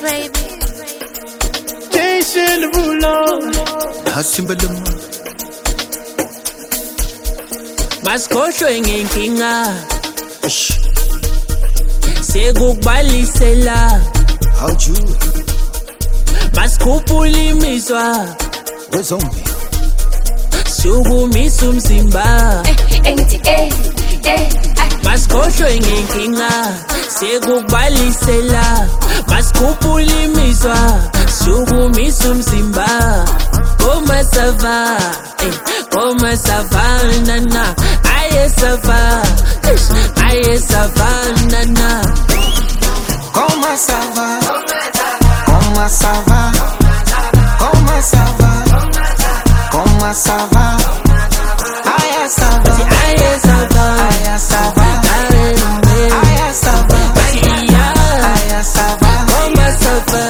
baby. Jason Derulo, Hasimbalama. Masikhohlwe ngenkinga sekukubalisela. How'd you? Masikhuphula imizwa Wezombi. sukumisa umzimba. Masikhohlwe ngenkinga sekukubalisela. Masikhuphula imizwa sukumisa umzimba. Koma sava, koma savana, aye sava, aye savana. Comment ça va? Comment ça va? Comment ça va? Comment ça va? Aïe ça va. Aye sava, Aïe ça va. Aïe ça va. Aïe ça va. koma sava.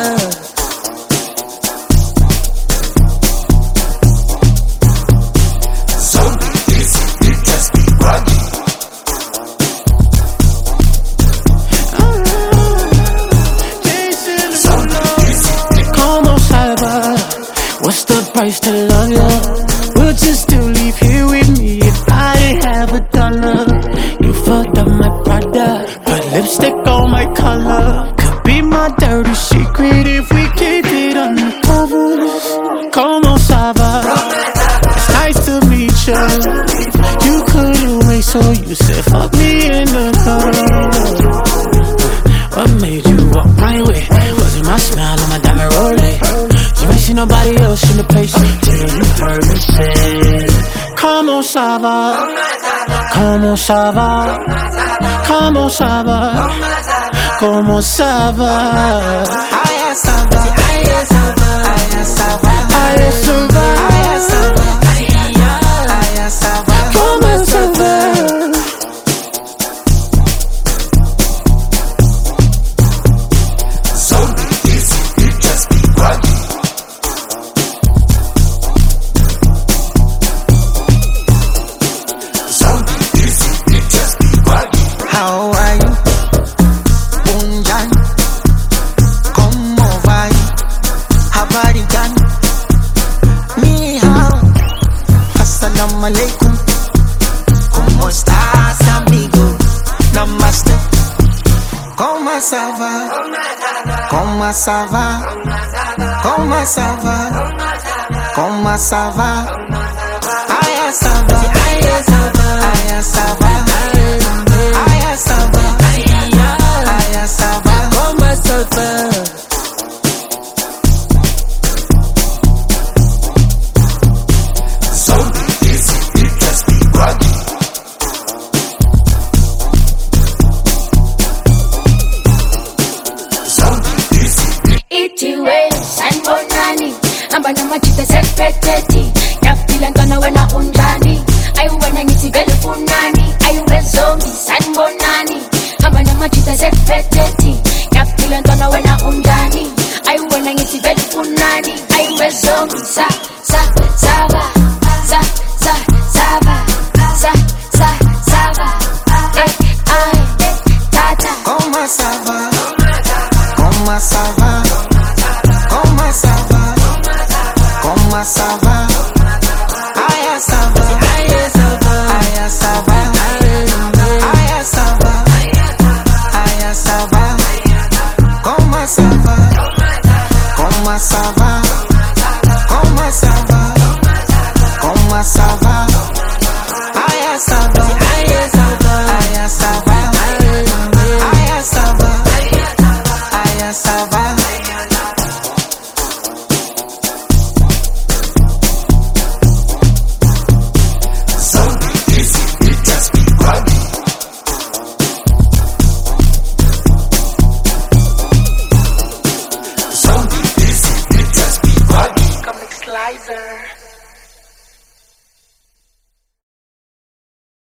What's the price to love you? Would you still leave here with me if I didn't have a dollar? You fucked up my product, put lipstick on my color. Could be my dirty secret if we keep it undercover. Comment ça va? It's nice to meet you. You couldn't wait, so you said fuck me in the car. What made you walk my way? Was it my smile or my diamond rolling? You ain't seen nobody else in the place till you heard me say, comment ça va? Comment ça va? Comment ça va? Comment ça va? Aïe ça va. Aïe ça va. Aïe ça va. Aïe ça va. Aïe ça va. Aïe ça va. Comment ça va? How are you? Unjan, ¿cómo va? Habari gani? Ni hao, assalamu alaikum. ¿Cómo estás, amigo? Namaste. ¿Cómo ça va? ¿Cómo ça va? ¿Cómo ça va? ¿Cómo ça va? Aïe ça va. Aïe ça va. Aïe ça va. Aïe ça va. Aïe ça va. Koma sava. Itiwe sanibonani hamba namajita sepheteti yapila ngana wena unjani ayu wena ngithi vele ufunani ayu wezombi sanibonani hamba namajita sepheteti yapila ngana wena unjani ayu wena ngithi vele ufunani ayu wezombi sava sava tata. Comment ça va? Comment ça va? Comment ça va? Comment ça va?